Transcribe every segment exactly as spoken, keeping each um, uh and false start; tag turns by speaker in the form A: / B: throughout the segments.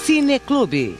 A: Cineclube.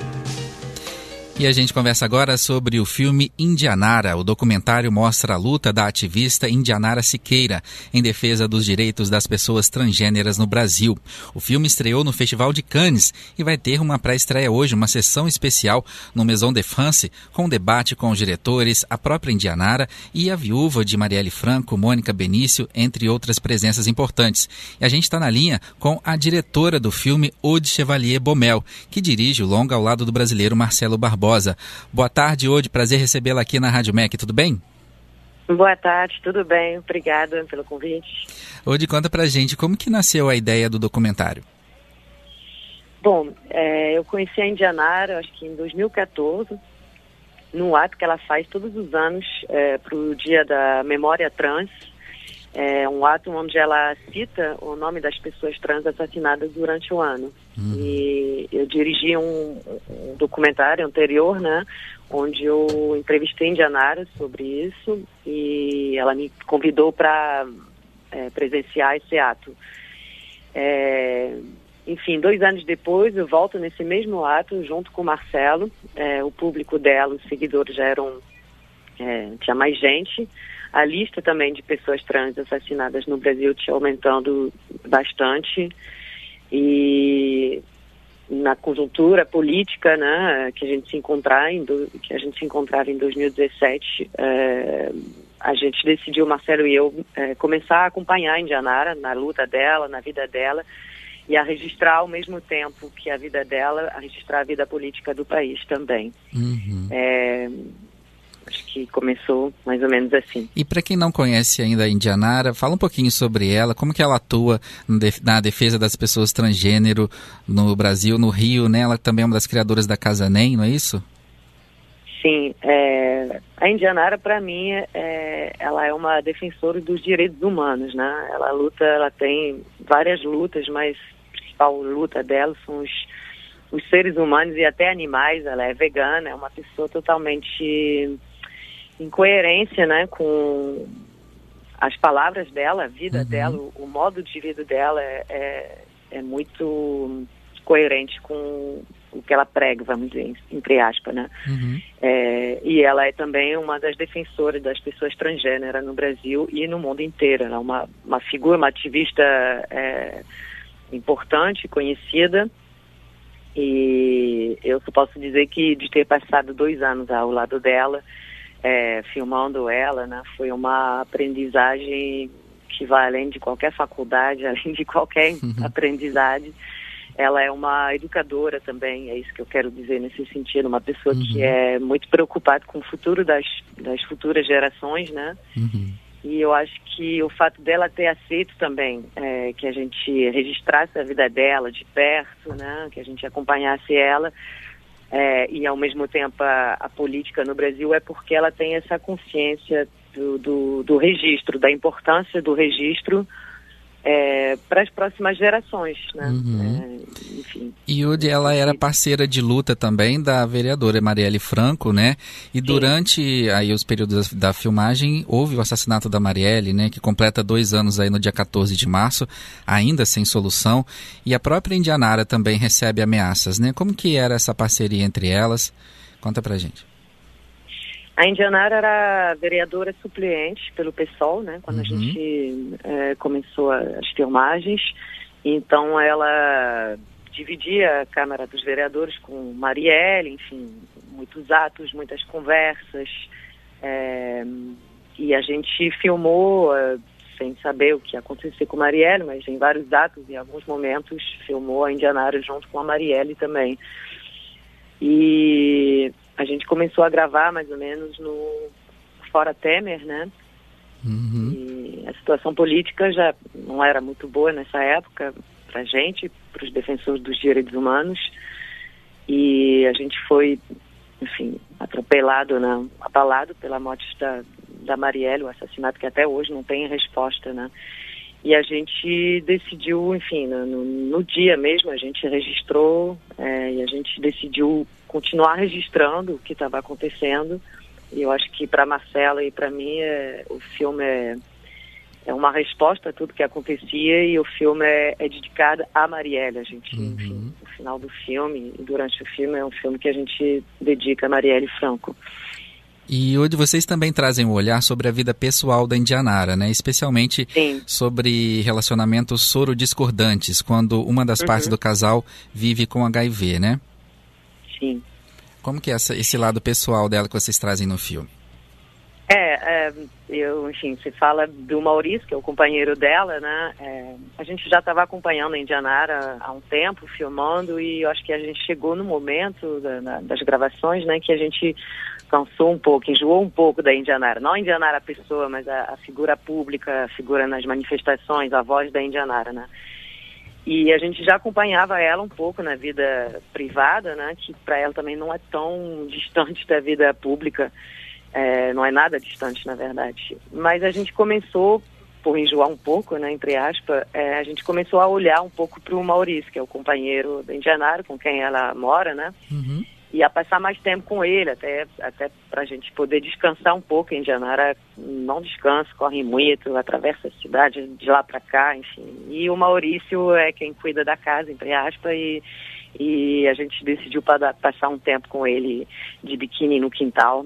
B: E a gente conversa agora sobre o filme Indianara. O documentário mostra a luta da ativista Indianara Siqueira em defesa dos direitos das pessoas transgêneras no Brasil. O filme estreou no Festival de Cannes e vai ter uma pré-estreia hoje, uma sessão especial no Maison de France, com debate com os diretores, a própria Indianara e a viúva de Marielle Franco, Mônica Benício, entre outras presenças importantes. E a gente está na linha com a diretora do filme, Aude Chevalier Baumel, que dirige o longa ao lado do brasileiro Marcelo Barbosa. Boa tarde, Aude. Prazer recebê-la aqui na Rádio M E C. Tudo bem?
C: Boa tarde, tudo bem. Obrigada pelo convite.
B: Aude, conta pra gente como que nasceu a ideia do documentário.
C: Bom, é, eu conheci a Indianara, acho que em dois mil e quatorze, num ato que ela faz todos os anos é, para o Dia da Memória Trans. É um ato onde ela cita o nome das pessoas trans assassinadas durante o ano. Uhum. E eu dirigi um, um documentário anterior, né, onde eu entrevistei a Indianara sobre isso e ela me convidou para é, presenciar esse ato. É, enfim, dois anos depois eu volto nesse mesmo ato junto com o Marcelo. É, o público dela, os seguidores já eram... É, tinha mais gente. A lista também de pessoas trans assassinadas no Brasil tinha aumentando bastante e na conjuntura política, né, que a gente se encontrar em do, que a gente se encontrava em dois mil e dezessete, é, a gente decidiu, Marcelo e eu, é, começar a acompanhar a Indianara na luta dela, na vida dela e a registrar ao mesmo tempo que a vida dela, a registrar a vida política do país também. Uhum. É, Acho que começou mais ou menos assim.
B: E para quem não conhece ainda a Indianara, fala um pouquinho sobre ela, como que ela atua na defesa das pessoas transgênero no Brasil, no Rio, né? Ela também é uma das criadoras da Casa NEM, não é isso?
C: Sim, é, a Indianara, para mim, é, ela é uma defensora dos direitos humanos, né? Ela luta, ela tem várias lutas, mas a principal luta dela são os, os seres humanos e até animais. Ela é vegana, é uma pessoa totalmente... em coerência, né, com as palavras dela, a vida uhum. dela, o, o modo de vida dela é, é, é muito coerente com o que ela prega, vamos dizer, entre aspas, né? Uhum. É, e ela é também uma das defensoras das pessoas transgêneras no Brasil e no mundo inteiro. Ela é uma, uma figura, uma ativista é, importante, conhecida. E eu só posso dizer que de ter passado dois anos ao lado dela, É, filmando ela, né, foi uma aprendizagem que vai além de qualquer faculdade, além de qualquer uhum. aprendizagem. Ela é uma educadora também, é isso que eu quero dizer nesse sentido, uma pessoa uhum. que é muito preocupada com o futuro das, das futuras gerações, né? Uhum. E eu acho que o fato dela ter aceito também é, que a gente registrasse a vida dela de perto, né, que a gente acompanhasse ela, É, e ao mesmo tempo a, a política no Brasil, é porque ela tem essa consciência do, do, do registro, da importância do registro é, para as próximas gerações, né? Uhum. É, enfim.
B: E Aude, ela era parceira de luta também da vereadora Marielle Franco, né? E Sim. durante aí os períodos da, da filmagem houve o assassinato da Marielle, né? Que completa dois anos aí no dia quatorze de março, ainda sem solução. E a própria Indianara também recebe ameaças, né? Como que era essa parceria entre elas? Conta pra gente.
C: A Indianara era vereadora suplente pelo PSOL, né, quando uhum. a gente é, começou as filmagens. Então ela dividia a Câmara dos Vereadores com Marielle, enfim, muitos atos, muitas conversas. É, e a gente filmou, é, sem saber o que ia acontecer com Marielle, mas em vários atos, em alguns momentos, filmou a Indianara junto com a Marielle também. E a gente começou a gravar mais ou menos no Fora Temer, né? Uhum. E a situação política já não era muito boa nessa época pra gente, para os defensores dos direitos humanos. E a gente foi, enfim, atropelado, né? Abalado pela morte da, da Marielle, o assassinato que até hoje não tem resposta, né? E a gente decidiu, enfim, no, no dia mesmo, a gente registrou é, e a gente decidiu continuar registrando o que estava acontecendo. E eu acho que para Marcela e para mim é, o filme é, é uma resposta a tudo que acontecia, e o filme é, é dedicado a Marielle. A gente,
B: uhum.
C: enfim, no final do filme e durante o filme, é um filme que a gente dedica a Marielle Franco.
B: E hoje vocês também trazem um olhar sobre a vida pessoal da Indianara, né? Especialmente
C: Sim.
B: sobre relacionamentos soro-discordantes, quando uma das uhum. partes do casal vive com agá i vê, né?
C: Sim.
B: Como que é essa, esse lado pessoal dela que vocês trazem no filme?
C: É, é eu, enfim, se fala do Maurício, que é o companheiro dela, né? É, a gente já estava acompanhando a Indianara há um tempo, filmando, e eu acho que a gente chegou no momento da, na, das gravações, né, que a gente cansou um pouco, enjoou um pouco da Indianara. Não a Indianara a pessoa, mas a, a figura pública, a figura nas manifestações, a voz da Indianara, né? E a gente já acompanhava ela um pouco na vida privada, né, que para ela também não é tão distante da vida pública. É, não é nada distante, na verdade. Mas a gente começou, por enjoar um pouco, né, entre aspas, é, a gente começou a olhar um pouco para o Maurício, que é o companheiro da Indianara, com quem ela mora, né?
B: Uhum.
C: E a passar mais tempo com ele, até, até para a gente poder descansar um pouco. A Indianara não descansa, corre muito, atravessa a cidade de lá para cá, enfim. E o Maurício é quem cuida da casa, entre aspas, e... E a gente decidiu para passar um tempo com ele de biquíni no quintal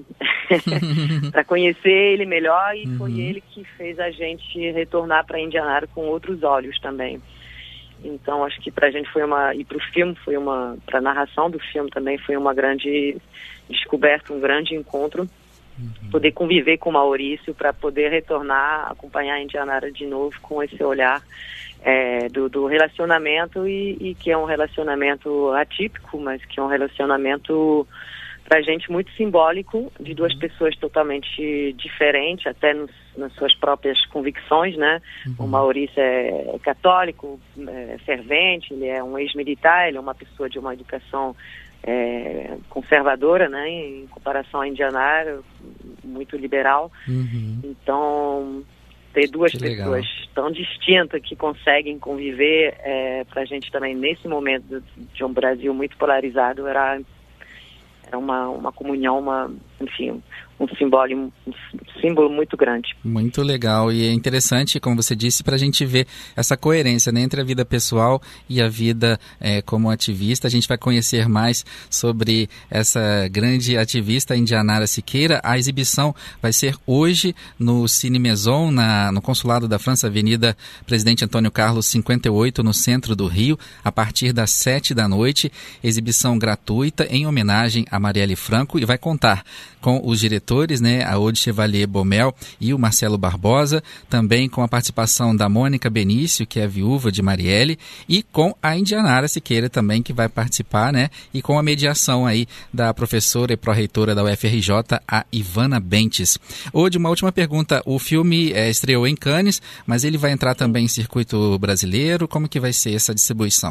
C: para conhecer ele melhor, e uhum. foi ele que fez a gente retornar para Indianara com outros olhos também. Então acho que para a gente foi uma, e para o filme foi uma, para a narração do filme também foi uma grande descoberta, um grande encontro, uhum. poder conviver com o Maurício para poder retornar, acompanhar a Indianara de novo com esse olhar É, do, do relacionamento, e, e que é um relacionamento atípico, mas que é um relacionamento pra gente muito simbólico, de duas pessoas totalmente diferentes, até nos, nas suas próprias convicções, né? Uhum. O Maurício é, é católico, é fervente, ele é um ex-militar, ele é uma pessoa de uma educação é, conservadora, né? Em comparação à Indianara, muito liberal.
B: Uhum.
C: Então, ter duas
B: que
C: pessoas
B: legal.
C: tão distintas que conseguem conviver, é, para a gente também, nesse momento de um Brasil muito polarizado, era, era uma, uma comunhão, uma, enfim, um símbolo, um símbolo muito grande.
B: Muito legal, e é interessante, como você disse, para a gente ver essa coerência, né, entre a vida pessoal e a vida é, como ativista. A gente vai conhecer mais sobre essa grande ativista Indianara Siqueira. A exibição vai ser hoje no Cine Maison, na, no Consulado da França, Avenida Presidente Antônio Carlos cinquenta e oito, no centro do Rio, a partir das sete da noite. Exibição gratuita em homenagem a Marielle Franco, e vai contar com os diretores, né, a Aude Chevalier Baumel e o Marcelo Barbosa, também com a participação da Mônica Benício, que é a viúva de Marielle, e com a Indianara Siqueira também, que vai participar, né, e com a mediação aí da professora e pró-reitora da U F R J, a Ivana Bentes. Aude, uma última pergunta. O filme é, estreou em Cannes, mas ele vai entrar também em circuito brasileiro? Como que vai ser essa distribuição?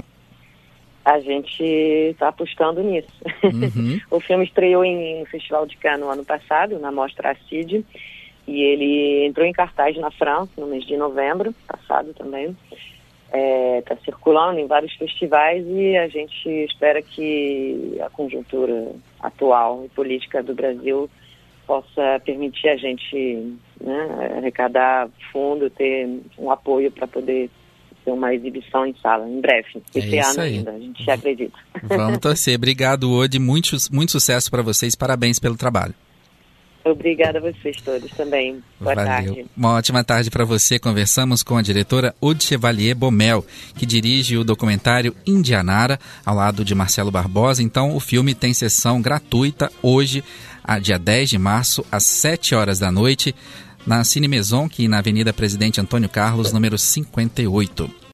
C: A gente está apostando nisso. Uhum. O filme estreou em, no Festival de Cannes no ano passado, na Mostra Acide, e ele entrou em cartaz na França no mês de novembro passado também. Está é, circulando em vários festivais, e a gente espera que a conjuntura atual e política do Brasil possa permitir a gente, né, arrecadar fundo, ter um apoio para poder ter uma exibição em sala, em breve, esse
B: é
C: ano
B: aí.
C: ainda, a gente acredita.
B: Vamos torcer. Obrigado, Aude, muito, muito sucesso para vocês, parabéns pelo trabalho.
C: Obrigada a vocês todos também. Boa
B: Valeu.
C: tarde.
B: Uma ótima tarde para você. Conversamos com a diretora Aude Chevalier Baumel, que dirige o documentário Indianara, ao lado de Marcelo Barbosa. Então, o filme tem sessão gratuita hoje, dia dez de março, às sete horas da noite, na Cine Maison, que na Avenida Presidente Antônio Carlos, número cinquenta e oito.